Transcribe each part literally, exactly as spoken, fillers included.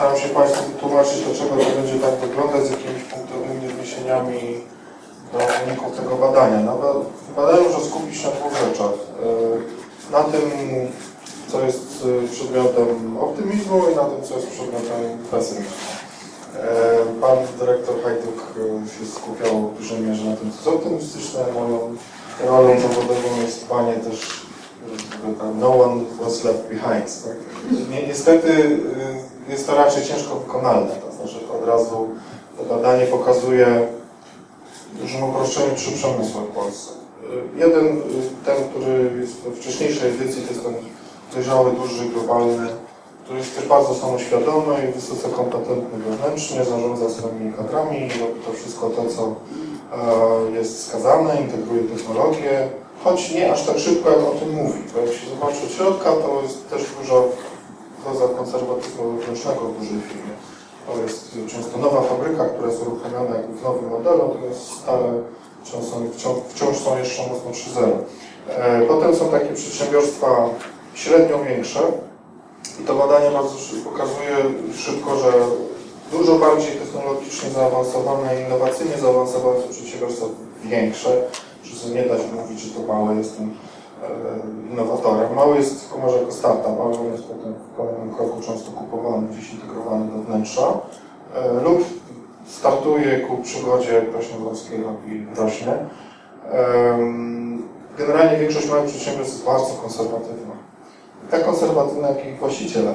staram się Państwu wytłumaczyć, dlaczego to będzie tak wyglądać, z jakimiś punktowymi odniesieniami do wyników tego badania. No, w badaniu muszę skupić się na dwóch rzeczach. Na tym, co jest przedmiotem optymizmu i na tym, co jest przedmiotem pesymizmu. Pan dyrektor Hajduk się skupiał w dużej mierze na tym, co jest optymistyczne. Moją rolą zawodową jest dbanie też, no one was left behind. Tak? Niestety jest to raczej ciężko wykonalne, to znaczy od razu to badanie pokazuje w dużym uproszczeniu trzy przemysły w Polsce. Jeden, ten, który jest w wcześniejszej edycji, to jest ten dojrzały, duży, globalny, który jest też bardzo samoświadomy i wysoce kompetentny wewnętrznie, zarządza swoimi kadrami i robi to wszystko to, co jest wskazane, integruje technologię, choć nie aż tak szybko, jak o tym mówi. Bo jak się zobaczy od środka, to jest też dużo doza konserwatyzmu wewnętrznego w dużej firmie. To jest często nowa fabryka, która jest uruchomiona jakby w nowym modelu, natomiast stare wciąż są, wciąż, wciąż są jeszcze mocno trzy zero. Potem są takie przedsiębiorstwa średnio większe i to badanie bardzo pokazuje szybko, że dużo bardziej technologicznie zaawansowane i innowacyjnie zaawansowane są przedsiębiorstwa większe, że nie da się mówić, że to małe jest tym innowatorem. Mały jest tylko może jako startup, ale on jest potem w kolejnym kroku często kupowany, gdzieś integrowany do wnętrza lub startuje ku przygodzie Kraśnodębskiej i rośnie. Generalnie większość małych przedsiębiorstw jest bardzo konserwatywna. Tak konserwatywna jak ich właściciele.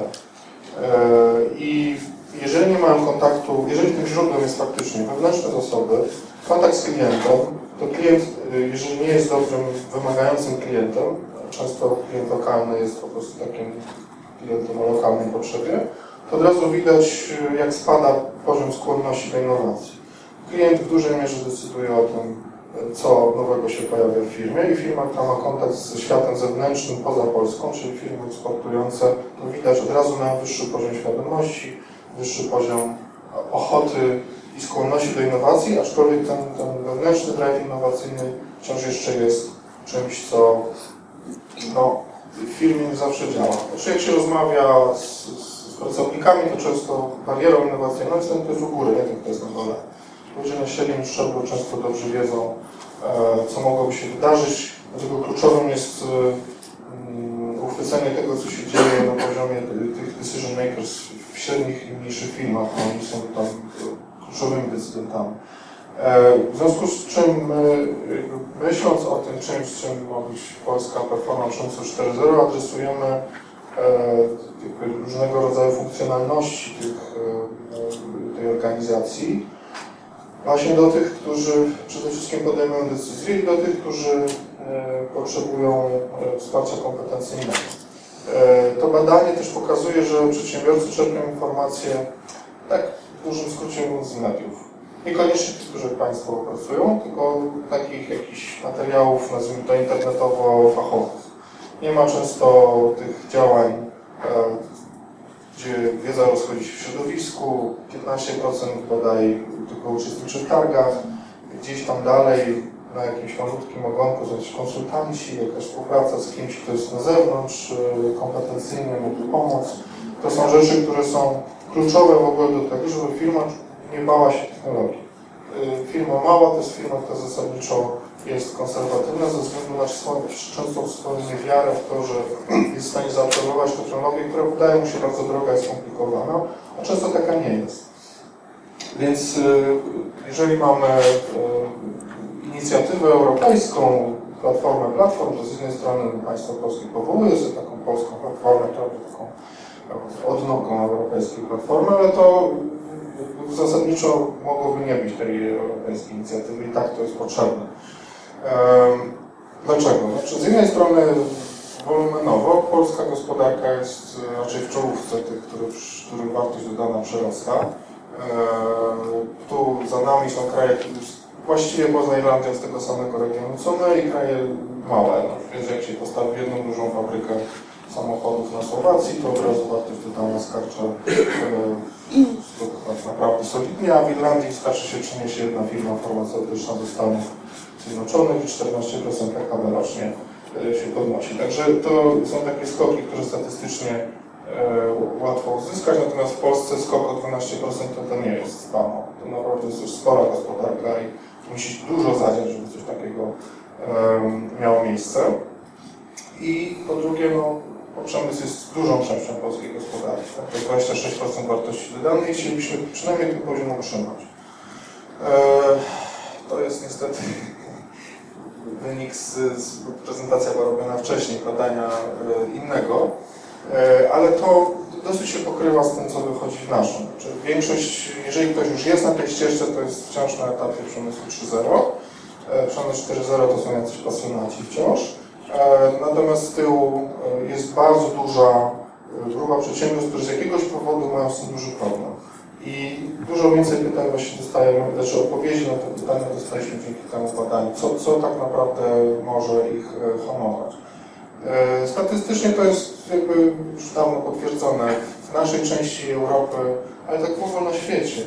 I jeżeli nie mają kontaktu, jeżeli tym źródłem jest faktycznie wewnętrzne zasoby, kontakt z klientem, to klient, jeżeli nie jest dobrym, wymagającym klientem, często klient lokalny jest po prostu takim klientem o lokalnej potrzebie, to od razu widać, jak spada poziom skłonności do innowacji. Klient w dużej mierze decyduje o tym, co nowego się pojawia w firmie i firma, która ma kontakt ze światem zewnętrznym poza Polską, czyli firmy eksportujące, to widać od razu na wyższy poziom świadomości, wyższy poziom ochoty i skłonności do innowacji, aczkolwiek ten, ten wewnętrzny drive innowacyjny wciąż jeszcze jest czymś, co no, w firmie nie zawsze działa. Znaczy, jak się rozmawia z, z pracownikami, to często barierą innowacyjną jest ten, kto jest u góry, nie ten, kto jest na dole. Ludzie na średnim szczeblu często dobrze wiedzą, co mogłoby się wydarzyć, dlatego kluczowym jest uchwycenie tego, co się dzieje na poziomie tych decision makers w średnich i mniejszych firmach. Oni są tam kluczowymi decydentami. W związku z czym, myśląc o tym czymś, z czym ma być polska platforma przemysłu cztery zero, adresujemy różnego rodzaju funkcjonalności tych, tej organizacji właśnie do tych, którzy przede wszystkim podejmują decyzje i do tych, którzy potrzebują wsparcia kompetencyjnego. To badanie też pokazuje, że przedsiębiorcy czerpią informacje, tak w dużym skrócie mówiąc, z mediów. Niekoniecznie tych, których Państwo opracują, tylko takich jakichś materiałów, nazwijmy to internetowo-fachowych. Nie ma często tych działań, gdzie wiedza rozchodzi się w środowisku, piętnaście procent bodaj tylko uczestniczy w targach, gdzieś tam dalej na jakimś malutkim ogonku są jakieś konsultanci, jakaś współpraca z kimś, kto jest na zewnątrz, kompetencyjny, mógł pomóc. To są rzeczy, które są kluczowe w ogóle do tego, żeby firma nie bała się technologii. Firma mała to jest firma, która zasadniczo jest konserwatywna ze względu na swoją, często swoją niewiarę w to, że jest w stanie zaabsorbować technologię, która wydaje mu się bardzo droga i skomplikowana, a często taka nie jest. Więc jeżeli mamy inicjatywę europejską, platformę platform, to z jednej strony państwo polskie powołuje sobie taką polską platformę, która będzie taką odnogą europejskiej platformy, ale to zasadniczo mogłoby nie być tej europejskiej inicjatywy i tak to jest potrzebne. Dlaczego? Znaczy, z jednej strony wolumenowo polska gospodarka jest raczej w czołówce tych, których, których wartość dodana przyrasta. Tu za nami są kraje, właściwie poza Irlandią z tego samego regionu co my i kraje małe. Więc jak się postawi jedną dużą fabrykę samochodów na Słowacji, to od razu wartość dodana skarcza tak naprawdę solidnie, a w Irlandii starszy się przyniesie jedna firma farmaceutyczna do Stanów Zjednoczonych i czternaście procent P K B rocznie się podnosi. Także to są takie skoki, które statystycznie łatwo uzyskać, natomiast w Polsce skok o dwanaście procent to, to nie jest spamo. To naprawdę jest już spora gospodarka i musi dużo zadziać, żeby coś takiego um, miało miejsce. I po drugie, no, przemysł jest dużą częścią polskiej gospodarki. Tak? To jest dwadzieścia sześć procent wartości dodanej i chcielibyśmy przynajmniej ten poziom utrzymać. E, to jest niestety wynik z, z prezentacja była robiona wcześniej, badania e, innego, e, ale to dosyć się pokrywa z tym, co wychodzi w naszym. Czyli większość, jeżeli ktoś już jest na tej ścieżce, to jest wciąż na etapie przemysłu trzy zero. E, przemysł cztery zero to są jacyś pasjonaci wciąż. E, natomiast z tyłu e, jest bardzo duża grupa przedsiębiorstw, które z jakiegoś powodu mają z tym duży problem. I dużo więcej pytań właśnie dostajemy, znaczy odpowiedzi na te pytania dostaliśmy dzięki temu badaniu, co, co tak naprawdę może ich hamować. E, statystycznie to jest jakby już dawno potwierdzone w naszej części Europy, ale tak w ogóle na świecie.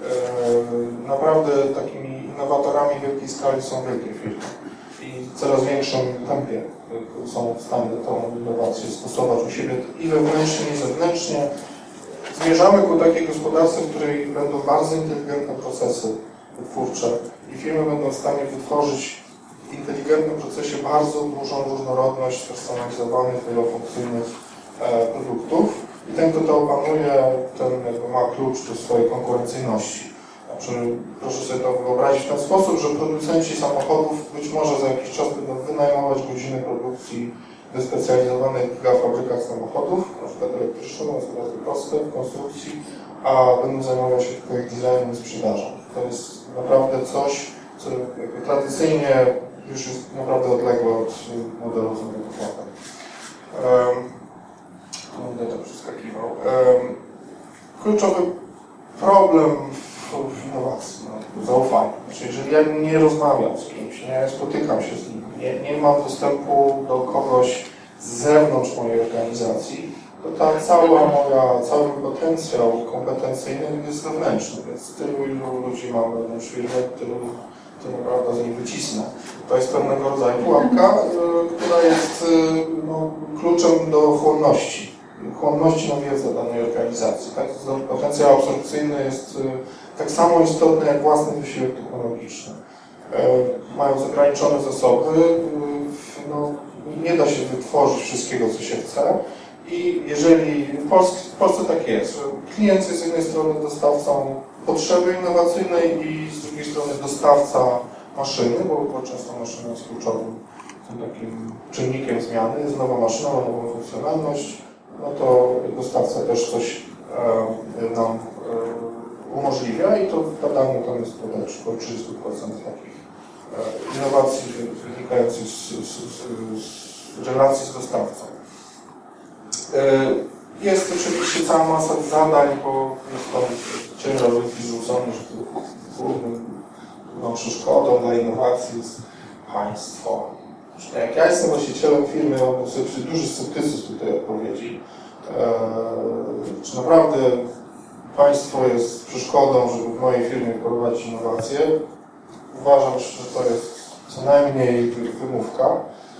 E, naprawdę takimi innowatorami wielkiej skali są wielkie firmy i w coraz większym tempie są w stanie tą innowację stosować u siebie i wewnętrznie, i zewnętrznie. Zmierzamy ku takiej gospodarce, w której będą bardzo inteligentne procesy wytwórcze i firmy będą w stanie wytworzyć w inteligentnym procesie bardzo dużą różnorodność spersonalizowanych, wielofunkcyjnych e, produktów. I ten, kto to opanuje, ten jakby ma klucz do swojej konkurencyjności. Znaczy, proszę sobie to wyobrazić w ten sposób, że producenci samochodów być może za jakiś czas będą wynajmować godziny produkcji wyspecjalizowanych gigafabrykach samochodów, na przykład elektryczne, jest bardzo proste w konstrukcji, a będą zajmować się tylko ich designem i sprzedażą. To jest naprawdę coś, co jakby tradycyjnie już jest naprawdę odległe od modelu fabrykowego. Um, będę to przeskakiwał. Um, kluczowy problem w innowacji, no, zaufanie. Znaczy, jeżeli ja nie rozmawiam z kimś, nie spotykam się z nim, nie, nie mam dostępu do kogoś z zewnątrz mojej organizacji, to ta cała moja, cały potencjał kompetencyjny jest wewnętrzny, więc tylu ilu ludzi mam wewnątrz firmy, tylu to naprawdę z nich wycisnę. To jest pewnego rodzaju pułapka, y, która jest y, no, kluczem do chłonności, chłonności na wiedzę danej organizacji. Tak? Potencjał absorpcyjny jest y, tak samo istotny jak własny wysiłek technologiczny. Y, mając ograniczone zasoby, y, no, nie da się wytworzyć wszystkiego, co się chce. I jeżeli w Polsce, w Polsce tak jest, że klient jest z jednej strony dostawcą potrzeby innowacyjnej i z drugiej strony dostawca maszyny, bo, bo często maszyna jest kluczowym takim czynnikiem zmiany, jest nowa maszyna, ma nową funkcjonalność, no to dostawca też coś e, nam e, umożliwia i to w badaniu tam jest bodaj około trzydzieści procent takich e, innowacji wynikających z, z, z, z relacji z dostawcą. Jest oczywiście cała masa zadań, bo jest tam ciężar wielki zrzucony, że główną przeszkodą dla innowacji jest państwo. Zresztą jak ja jestem właścicielem firmy, mam sobie duży sceptycyzm w tej odpowiedzi. Czy naprawdę państwo jest przeszkodą, żeby w mojej firmie prowadzić innowacje? Uważam, że to jest co najmniej wymówka.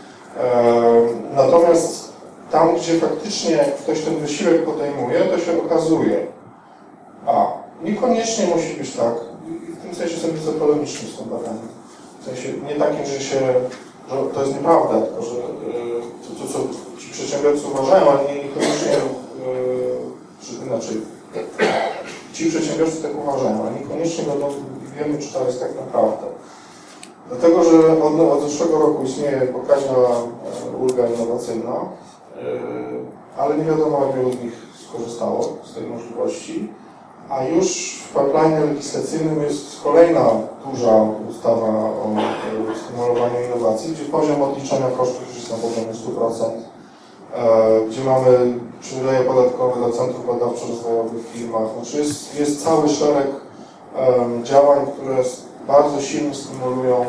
Natomiast tam, gdzie faktycznie ktoś ten wysiłek podejmuje, to się okazuje, a niekoniecznie musi być tak, i w tym sensie jestem bardzo polemiczny z tym badaniem. W sensie nie takim, że się, że to jest nieprawda, tylko że to, to co ci przedsiębiorcy uważają, ale nie, niekoniecznie, yy, inaczej, ci przedsiębiorcy tak uważają, ale niekoniecznie będą, wiemy, czy to jest tak naprawdę. Dlatego, że od, od zeszłego roku istnieje pokaźna ulga innowacyjna, ale nie wiadomo, jak wielu z nich skorzystało z tej możliwości, a już w pipeline legislacyjnym jest kolejna duża ustawa o stymulowaniu innowacji, gdzie poziom odliczenia kosztów już jest na poziomie stu procent, gdzie mamy przywileje podatkowe dla centrów badawczo-rozwojowych w firmach. Znaczy jest, jest cały szereg działań, które bardzo silnie stymulują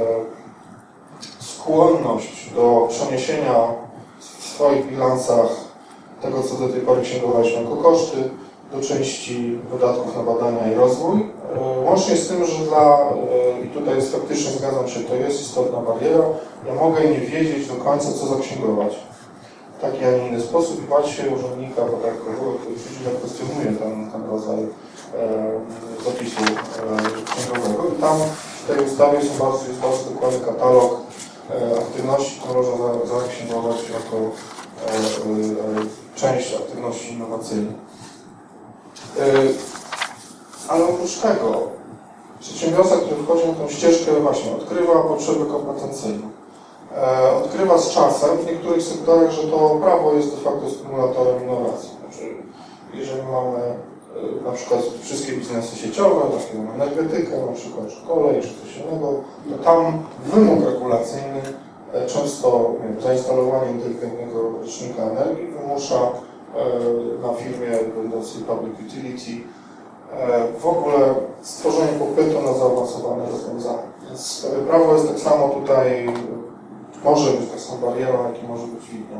skłonność do przeniesienia w swoich bilansach tego, co do tej pory księgowaliśmy jako koszty, do części wydatków na badania i rozwój. Łącznie z tym, że dla, i tutaj jest faktycznie, zgadzam się, to jest istotna bariera, ja mogę nie wiedzieć do końca, co zaksięgować. taki, a nie inny sposób i bać się urzędnika podatkowego, który źle kwestionuje ten, ten rodzaj e, zapisu e, księgowego. I tam w tej ustawie są bardzo, jest bardzo dokładny katalog e, aktywności, które można zaksięgować jako e, e, część aktywności innowacyjnej. E, ale oprócz tego przedsiębiorca, który wchodzi na tą ścieżkę, właśnie odkrywa potrzeby kompetencyjne. Odkrywa z czasem w niektórych sektorach, że to prawo jest de facto stymulatorem innowacji. Znaczy, jeżeli mamy na przykład wszystkie biznesy sieciowe, takie energetykę, na przykład czy kolej, czy coś innego, to tam wymóg regulacyjny, często nie wiem, zainstalowanie inteligentnego licznika energii wymusza na firmie będącej public utility w ogóle stworzenie popytu na zaawansowane rozwiązania. Więc prawo jest tak samo tutaj, może być tak samo barierą, jak i może być dźwignią.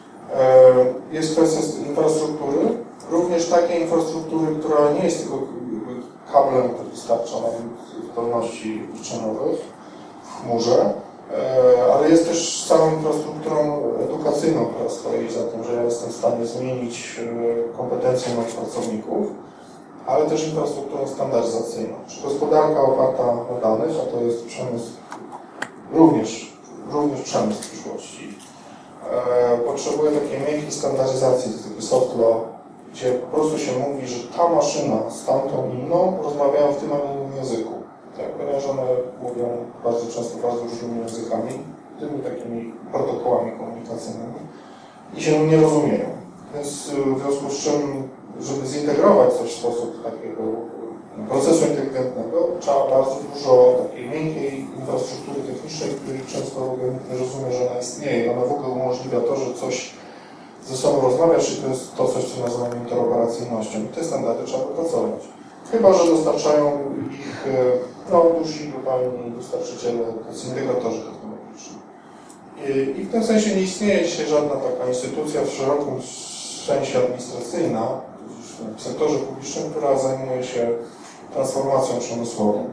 Jest kwestia infrastruktury, również takiej infrastruktury, która nie jest tylko kablem, który wystarcza na zdolności wyczynowych w chmurze, ale jest też całą infrastrukturą edukacyjną, która stoi za tym, że ja jestem w stanie zmienić kompetencje moich pracowników, ale też infrastrukturą standaryzacyjną. Czy gospodarka oparta na danych, a to jest przemysł, również, również przemysł przyszłości, e, potrzebuje takiej miękkiej standaryzacji, typu soft law, gdzie po prostu się mówi, że ta maszyna z tamtą inną rozmawiają w tym, a nie innym języku. Tak, ponieważ one mówią bardzo często bardzo różnymi językami, tymi takimi protokołami komunikacyjnymi i się nie rozumieją. Więc w związku z czym, żeby zintegrować coś w sposób takiego procesu inteligentnego, trzeba bardzo dużo takiej miękkiej infrastruktury technicznej, której często w ogóle nikt nie rozumie, że ona istnieje. Ona w ogóle umożliwia to, że coś ze sobą rozmawia, czyli to jest to coś, co nazywamy interoperacyjnością. I te standardy trzeba wypracować. Chyba że dostarczają ich no, duzi globalni dostarczyciele, to jest integratorzy technologiczni. I, I w tym sensie nie istnieje dzisiaj żadna taka instytucja w szerokim sensie administracyjna w sektorze publicznym, która zajmuje się transformacją przemysłową.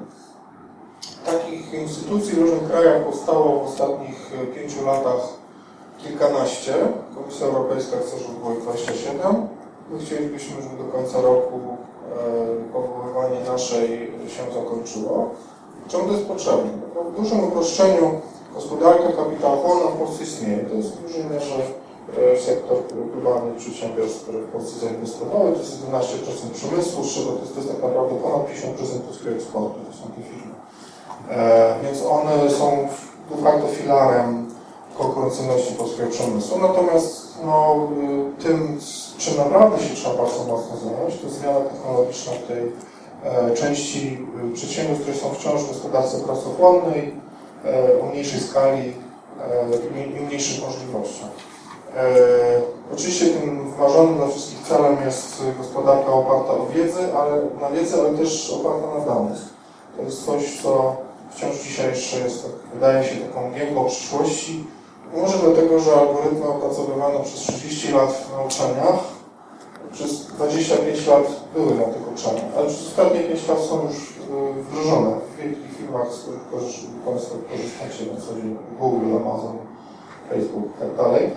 Takich instytucji w różnych krajach powstało w ostatnich pięciu latach kilkanaście. Komisja Europejska chce, żeby było ich dwadzieścia siedem. My chcielibyśmy, żeby do końca roku powoływanie naszej się zakończyło. Czemu to jest potrzebne? W dużym uproszczeniu gospodarka kapitałochłonna w Polsce istnieje. To jest w dużej mierze sektor globalnych przedsiębiorstw, które w Polsce zainwestowały. To jest jedenaście procent przemysłu, z czego to jest, to jest tak naprawdę ponad pięćdziesiąt procent polskiego eksportu. To są te firmy. E, więc one są de facto filarem konkurencyjności polskiego przemysłu. Natomiast no, tym, czym naprawdę się trzeba bardzo mocno zająć, to jest zmiana technologiczna w tej e, części przedsiębiorstw, które są wciąż w gospodarce pracochłonnej, e, o mniejszej skali e, i mniejszych możliwościach. E, oczywiście tym ważonym dla wszystkich celem jest gospodarka oparta o wiedzę, ale na wiedzę, ale też oparta na danych. To jest coś, co wciąż dzisiaj jeszcze jest, tak, wydaje się, taką mgiełką przyszłości. Może dlatego, że algorytmy opracowywane przez trzydzieści lat w nauczaniach, przez dwadzieścia pięć lat były na tych uczeniach, ale przez ostatnie pięć lat są już wdrożone w wielkich firmach, z których Państwo korzystacie na co dzień, Google, Amazon, Facebook i tak dalej.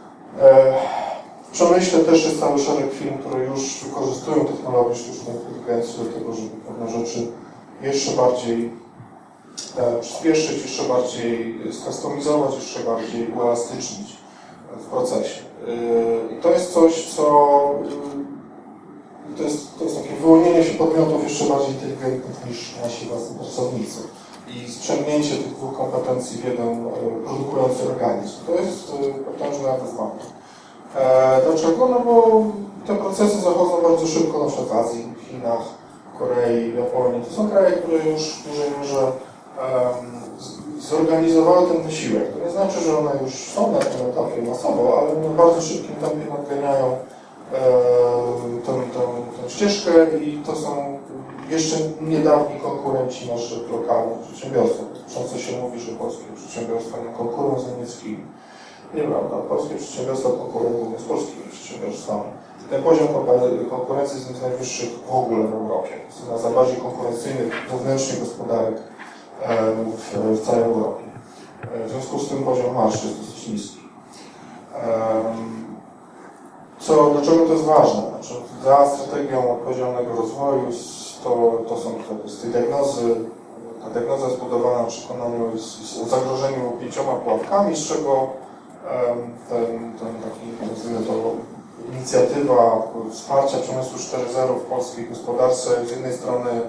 W przemyśle też jest cały szereg firm, które już wykorzystują technologię sztucznej inteligencji do tego, żeby pewne rzeczy jeszcze bardziej e, przyspieszyć, jeszcze bardziej skustomizować, jeszcze bardziej uelastycznić w procesie. E, I to jest coś, co e, to, jest, to jest takie wyłonienie się podmiotów jeszcze bardziej inteligentnych niż nasi własni pracownicy i sprzęgnięcie tych dwóch kompetencji w jeden e, produkujący organizm. To jest e, potężne wyzwanie. E, dlaczego? No bo te procesy zachodzą bardzo szybko, na przykład w Azji, w Chinach, w Korei, w Japonii. To są kraje, które już w dużej mierze um, zorganizowały ten wysiłek. To nie znaczy, że one już są na tym etapie masowo, ale w bardzo szybkim tempie nadganiają e, tę, tę, tę ścieżkę i to są jeszcze niedawni konkurenci naszych lokalnych przedsiębiorstw. Często się mówi, że polskie przedsiębiorstwa nie konkurują z niemieckimi. Nieprawda. Polskie przedsiębiorstwa konkurują z polskimi przedsiębiorstwami. Ten poziom konkurencji jest jeden z najwyższych w ogóle w Europie. Jest na zabazie konkurencyjnych wewnętrznych gospodarek w, w całej Europie. W związku z tym poziom marży jest dosyć niski. Co, dlaczego to jest ważne? Znaczy, za strategią odpowiedzialnego rozwoju to, to są to z tej diagnozy, ta diagnoza jest budowana na przekonaniu o zagrożeniu pięcioma pułapkami, z czego ten, ten taki, nazwijmy to, inicjatywa wsparcia przemysłu cztery zero w polskiej gospodarce z jednej strony e,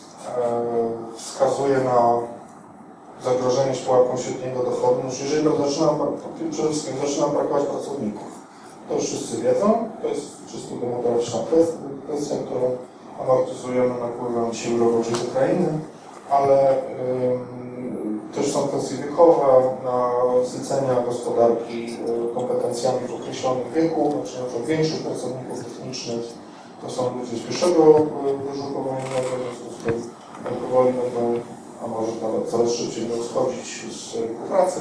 wskazuje na zagrożenie pułapką średniego dochodu. No, jeżeli zaczyna, przede wszystkim zaczyna brakować pracowników. To już wszyscy wiedzą, to jest czysto demograficzna kwestia, którą amortyzujemy napływem sił roboczych z Ukrainy, ale ym, też są kwestie wiekowe, nasycenia gospodarki kompetencjami w określonym wieku, znaczy na przykład większych pracowników technicznych, to są ludzie z pierwszego wyżu wojennego, w związku z tym powoli będą, a może nawet coraz szybciej będą schodzić z rynku pracy.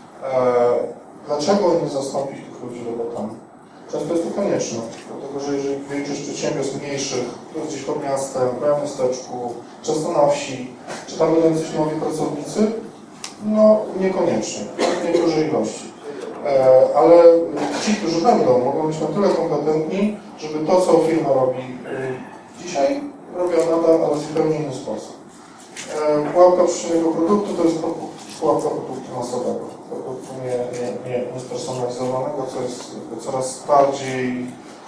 E, dlaczego nie zastąpić tych ludzi robotami? Często jest to konieczne, dlatego że jeżeli większość przedsiębiorstw mniejszych, gdzieś pod miastem, w miasteczku, często na wsi, czy tam będą coś nowi pracownicy? No niekoniecznie, w niedużej ilości. E, ale ci, którzy będą, mogą być na tyle kompetentni, żeby to, co firma robi y, dzisiaj, robią nadal, ale w zupełnie inny sposób. E, pułapka przyczynego produktu to jest pułapka produktu masowego. Produktu nie, nie, nie, niespersonalizowanego, co jest coraz bardziej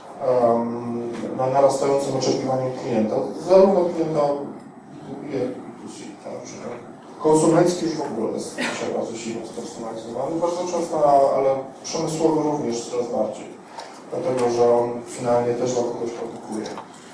um, na narastającym oczekiwaniu klienta. Zarówno klienta B dwa C, konsumencki już w ogóle jest dzisiaj bardzo silnie spersonalizowany, bardzo często, ale przemysłowy również coraz bardziej, dlatego że on finalnie też dla kogoś produkuje.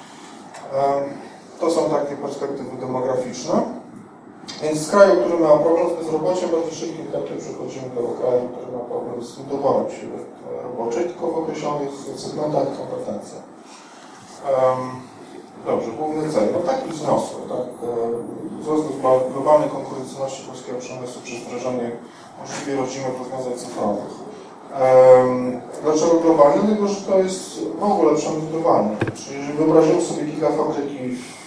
Um, to są takie perspektywy demograficzne. Więc z kraju, który ma problem z bezrobociem, bardzo szybkim tempie przechodzimy do kraju, który ma problem z budowaniem siły roboczej, tylko w określonych segmentach i kompetencjach. Um, dobrze, główny cel, no taki wzniosły, tak? Wzrost globalnej konkurencyjności polskiego przemysłu przez wdrażanie możliwie rodzimych rozwiązań cyfrowych. Um, dlaczego globalny? Dlatego, że to jest w ogóle przemysł globalny. Czyli jeżeli wyobrazimy sobie gigafabryki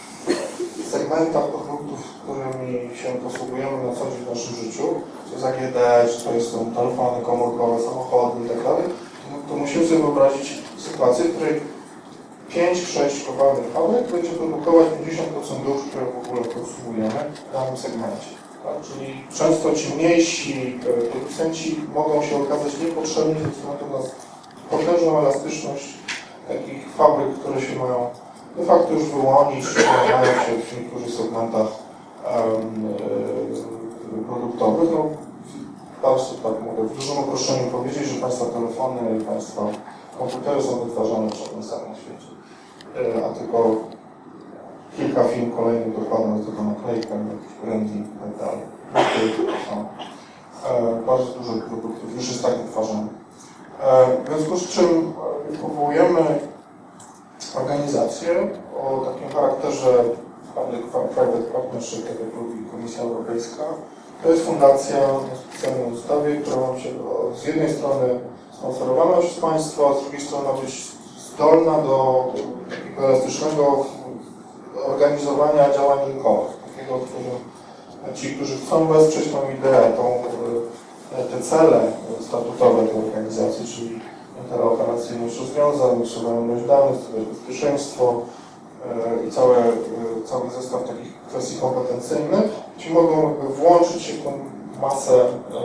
w segmentach produktów, którymi się posługujemy na co dzień w naszym życiu, to jest A G D, czy to jest telefony komórkowe, samochody i tak dalej, to musimy sobie wyobrazić sytuację, w której pięć sześć globalnych fabryk będzie produkować pięćdziesiąt procent dóbr, które w ogóle konsumujemy w danym segmencie. Tak? Czyli często ci mniejsi producenci mogą się okazać niepotrzebni ze względu na potężną elastyczność takich fabryk, które się mają de facto już wyłonić, mają się w niektórych segmentach um, e, produktowych. No, bardzo tak mogę w dużym uproszczeniu powiedzieć, że Państwa telefony i Państwa komputery są wytwarzane przez ten sam na świecie. E, a tylko kilka firm kolejnych dokładnie do tego naklejkę, jakiś branding i tak dalej. To są e, bardzo dużo produktów, już jest tak wytwarzane. E, w związku z czym powołujemy organizację o takim charakterze Public-Private Partnership, tak jak mówi Komisja Europejska. To jest fundacja na specjalnej ustawie, która ma się z jednej strony sponsorowana przez państwo, a z drugiej strony ma być zdolna do takiego elastycznego organizowania działań rynkowych, takiego, w którym ci, którzy chcą wesprzeć tą ideę, tą, te cele statutowe tej organizacji, czyli interoperacyjność rozwiązań, przeglądność danych, bezpieczeństwo i cały, cały zestaw takich kwestii kompetencyjnych, ci mogą włączyć się w tą masę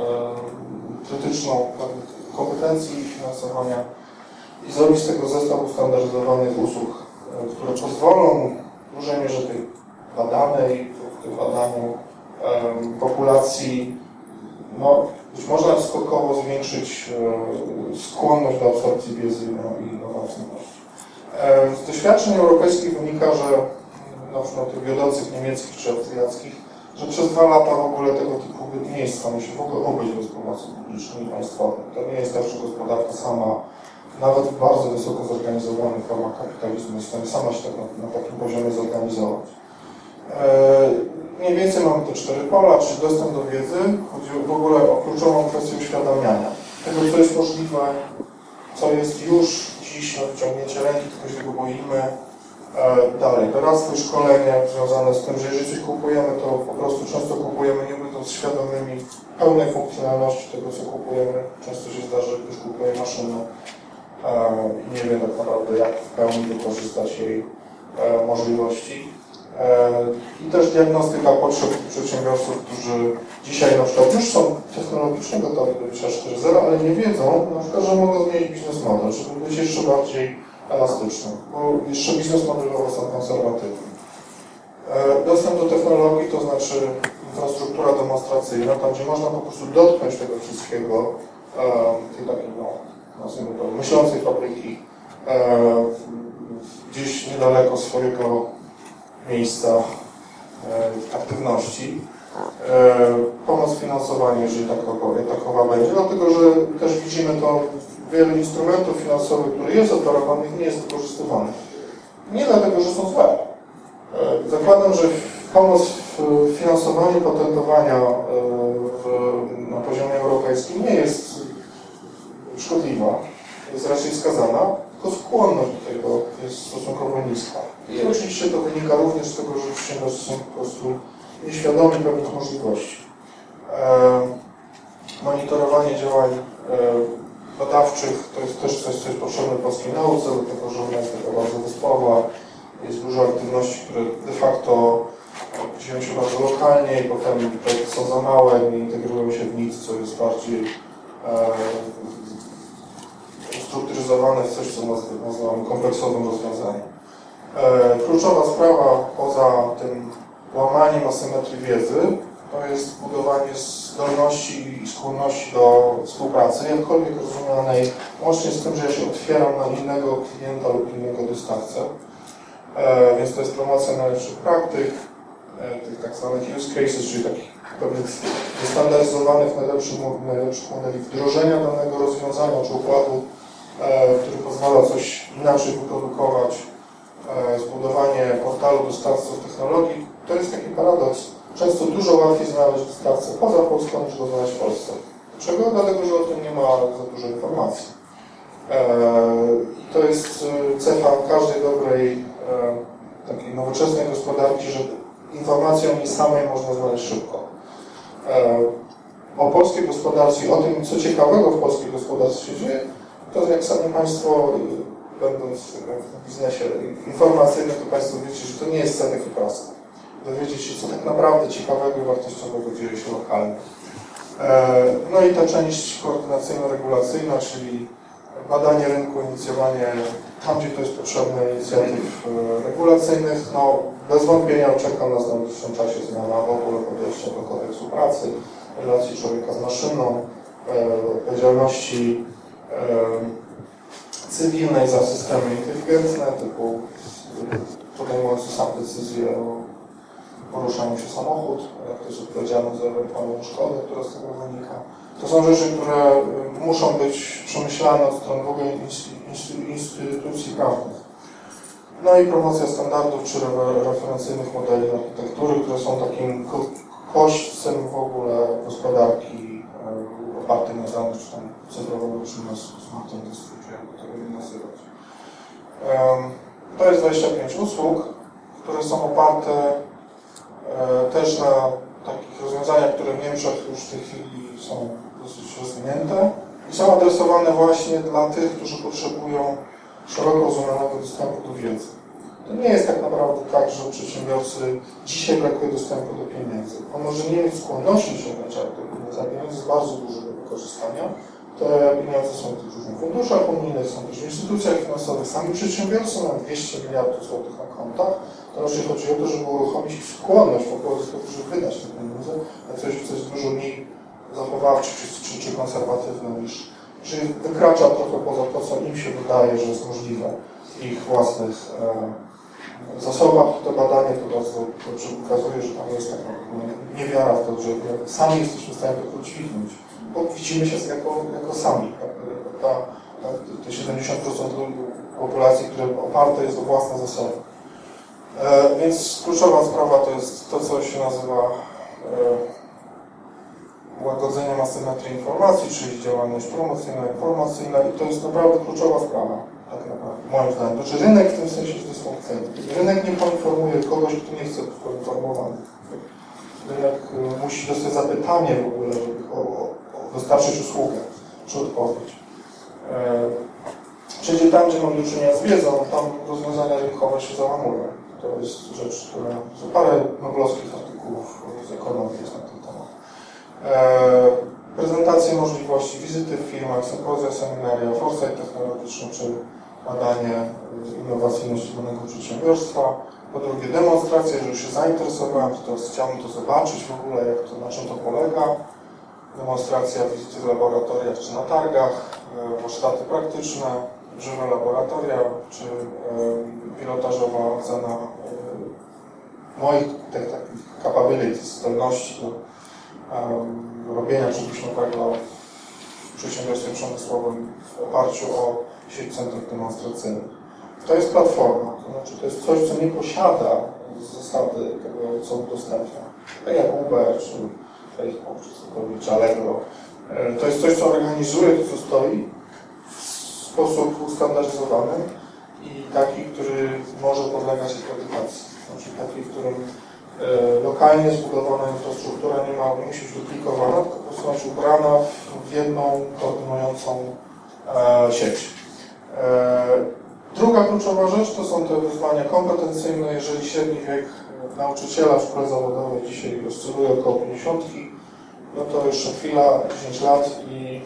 krytyczną kompetencji i finansowania i zrobić z tego zestaw ustandaryzowanych usług, które pozwolą w dużej mierze tej badanej, w tym badaniu populacji, no, być może skokowo zwiększyć skłonność do absorpcji wiedzy i innowacyjności. Z doświadczeń europejskich wynika, że na przykład tych wiodących niemieckich czy austriackich, że przez dwa lata w ogóle tego typu nie jest w stanie się w ogóle obejść bez pomocy publicznej i państwowej. To nie jest tak, że gospodarka sama, nawet w bardzo wysoko zorganizowanych formach kapitalizmu, jest w stanie sama się tak na, na takim poziomie zorganizować. Mniej więcej mamy te cztery pola, czyli dostęp do wiedzy, chodzi w ogóle o kluczową kwestię uświadamiania tego, co jest możliwe, co jest już dziś na wyciągnięcie ręki, tylko się tego boimy. E, dalej, doradztwo i szkolenie związane z tym, że jeżeli coś kupujemy, to po prostu często kupujemy nie to świadomymi pełnej funkcjonalności tego, co kupujemy. Często się zdarza, że ktoś kupuje maszynę i nie wie tak naprawdę, jak w pełni wykorzystać jej możliwości. I też diagnostyka potrzeb przedsiębiorców, którzy dzisiaj na przykład już są technologicznie gotowi do Industry cztery zero, ale nie wiedzą, na przykład, że mogą zmienić biznes model, żeby być jeszcze bardziej elastycznym, bo jeszcze biznes modelowo są konserwatywni. Dostęp do technologii, to znaczy infrastruktura demonstracyjna, tam gdzie można po prostu dotknąć tego wszystkiego, tej takiej, no, nazwijmy to, myślącej fabryki, gdzieś niedaleko swojego miejsca aktywności. Pomoc finansowania, jeżeli takowa, takowa będzie, dlatego że też widzimy to, wiele instrumentów finansowych, które jest oferowanych, nie jest wykorzystywanych. Nie dlatego, że są złe. Zakładam, że pomoc w finansowaniu patentowania w, na poziomie europejskim nie jest szkodliwa, jest raczej skazana, tylko skłonność do tego jest stosunkowo niska. I oczywiście to wynika również z tego, że przedsiębiorcy są po prostu nieświadomi pewnych możliwości. Monitorowanie działań badawczych to jest też coś, co jest potrzebne polskiej nauce, dlatego że ona jest taka bardzo wyspowa. Jest dużo aktywności, które de facto dzieją się bardzo lokalnie i potem projekty są za małe, nie integrują się w nic, co jest bardziej e, ustrukturyzowane w coś, co nazywamy kompleksowym rozwiązaniem. E, kluczowa sprawa poza tym łamaniem asymetrii wiedzy to jest budowanie zdolności i skłonności do współpracy, jakkolwiek rozumianej, łącznie z tym, że ja się otwieram na innego klienta lub innego dostawcę. E, więc to jest promocja najlepszych praktyk, e, tych tak zwanych use cases, czyli takich pewnych wystandaryzowanych najlepszych, najlepszych modeli wdrożenia danego rozwiązania czy układu, e, który pozwala coś inaczej wyprodukować, e, zbudowanie portalu dostawców technologii. To jest taki paradoks. Często dużo łatwiej znaleźć dostawcę poza Polską niż go znaleźć w Polsce. Dlaczego? Dlatego, że o tym nie ma za dużo informacji. I to jest cecha każdej dobrej, takiej nowoczesnej gospodarki, że informację o niej samej można znaleźć szybko. O polskiej gospodarce, o tym, co ciekawego w polskiej gospodarce się dzieje, to jak sami Państwo, będąc w biznesie informacyjnym, to Państwo wiecie, że to nie jest ceny i proste. Dowiedzieć się, co tak naprawdę ciekawego i wartościowego dzieje się lokalnie. No i ta część koordynacyjno-regulacyjna, czyli badanie rynku, inicjowanie tam, gdzie to jest potrzebne, inicjatyw regulacyjnych. No, bez wątpienia czeka nas w najbliższym czasie zmiana w ogóle podejścia do kodeksu pracy, relacji człowieka z maszyną, odpowiedzialności cywilnej za systemy inteligentne, typu podejmujący sam decyzję o poruszaniu się samochód, jak jest odpowiedzialny za ewentualną szkodę, która z tego wynika. To są rzeczy, które muszą być przemyślane od strony w ogóle instytucji prawnych. No i promocja standardów czy referencyjnych modeli architektury, które są takim kośćcem w ogóle gospodarki opartej na danych, czy tam cyfrowego przemysłu, smart industry, czy jak to by nazywać. To jest dwadzieścia pięć usług, które są oparte też na takich rozwiązaniach, które w Niemczech już w tej chwili są dosyć rozwinięte i są adresowane właśnie dla tych, którzy potrzebują szeroko rozumianego dostępu do wiedzy. To nie jest tak naprawdę tak, że przedsiębiorcy dzisiaj brakuje dostępu do pieniędzy. On może nie mieć skłonności sięgać do pieniędzy, a pieniędzy jest bardzo dużo do wykorzystania. Te pieniądze są w tych różnych funduszach unijnych, są też w instytucjach finansowych. Sami przedsiębiorcy mają dwieście miliardów złotych na kontach. To raczej chodzi o to, żeby uruchomić skłonność po prostu do tego, żeby wydać te pieniądze na coś, co jest dużo mniej zachowawcze czy, czy, czy konserwatywne, niż, czyli wykracza trochę poza to, co im się wydaje, że jest możliwe w ich własnych e, zasobach. To badanie to bardzo dobrze pokazuje, że tam jest taka niewiara w to, że sami jesteśmy w stanie to udźwignąć, bo widzimy się jako, jako sami. Tak? Ta, ta, te siedemdziesiąt procent populacji, które oparte jest o własne zasoby. E, więc kluczowa sprawa to jest to, co się nazywa e, łagodzeniem asymetrii informacji, czyli działalność promocyjna, informacyjna i to jest naprawdę kluczowa sprawa, tak naprawdę, moim zdaniem. Znaczy rynek w tym sensie jest dysfunkcyjny. Rynek nie poinformuje kogoś, kto nie chce być poinformowany. rynek musi dostać zapytanie w ogóle, żeby o, o, dostarczyć usługę czy odpowiedź. Wszędzie tam, gdzie mamy do czynienia z wiedzą, tam rozwiązania rynkowe się załamują. To jest rzecz, która... To parę noblowskich artykułów z ekonomii jest na ten temat. Prezentacje możliwości, wizyty w firmach, sympozja, seminaria, foresight technologiczny czy badanie innowacyjności danego przedsiębiorstwa. Po drugie demonstracje, jeżeli się zainteresowałem, to teraz chciałbym to zobaczyć w ogóle, jak to, na czym to polega. Demonstracja, wizyty w laboratoriach czy na targach, warsztaty praktyczne, żywe laboratoria czy pilotażowa ocena moich takich capabilities, zdolności do um, robienia czegoś nowego w przedsiębiorstwie przemysłowym w oparciu o sieć centrów demonstracyjnych. To jest platforma, to znaczy to jest coś, co nie posiada z zasady tego, co udostępnia. Tak jak Uber, czy Facebook, czy cokolwiek, czy Allegro. To jest coś, co organizuje to, co stoi w sposób ustandaryzowany i taki, który może podlegać akredytacji. Znaczy taki, w którym lokalnie zbudowana infrastruktura nie, ma, nie musi być duplikowana, tylko po prostu być ubrana w jedną koordynującą e, sieć. E, druga kluczowa rzecz to są te wyzwania kompetencyjne. Jeżeli średni wiek nauczyciela w szkole zawodowej dzisiaj oscyluje około pięćdziesiątki, no to jeszcze chwila, dziesięć lat i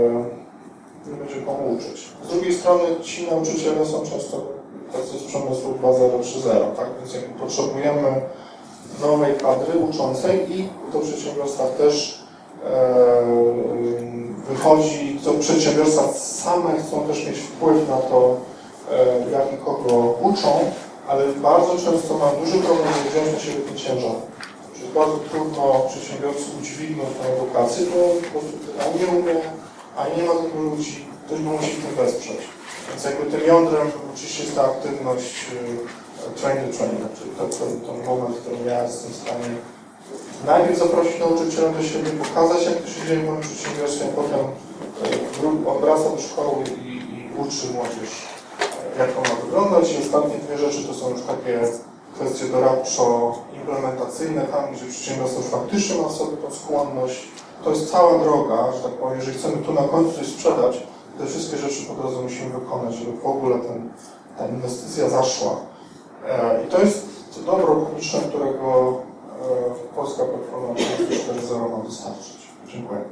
e, nie będzie komu uczyć. Z drugiej strony ci nauczyciele są często tacy z przemysłu dwa zero trzy zero, tak? Więc jakby potrzebujemy nowej kadry uczącej i do przedsiębiorstwa też e, wychodzi, to przedsiębiorstwa same chcą też mieć wpływ na to, e, jak i kogo uczą, ale bardzo często mam duży problem, żeby wziąć na siebie ten ciężar. Czyli bardzo trudno przedsiębiorcy udźwignąć tę edukację, bo po prostu ani nie umie, ani nie ma tych ludzi, ktoś go musi w tym wesprzeć. Więc jakby tym jądrem oczywiście jest ta aktywność train the trainer, czyli to, to, ten moment, w którym ja jestem w stanie najpierw zaprosić nauczyciela do siebie, pokazać, jak to się dzieje w moim przedsiębiorstwie, a potem on wraca do szkoły i, i uczy młodzież, jak to ma wyglądać. I ostatnie dwie rzeczy to są już takie kwestie doradczo-implementacyjne, tam gdzie przedsiębiorstwo już faktycznie ma w sobie tą skłonność. To jest cała droga, że tak powiem, jeżeli chcemy tu na końcu coś sprzedać, te wszystkie rzeczy po drodze musimy wykonać, żeby w ogóle ten, ta inwestycja zaszła. I to jest dobro publiczne, którego Polska Platforma cztery zero ma dostarczyć. Dziękuję.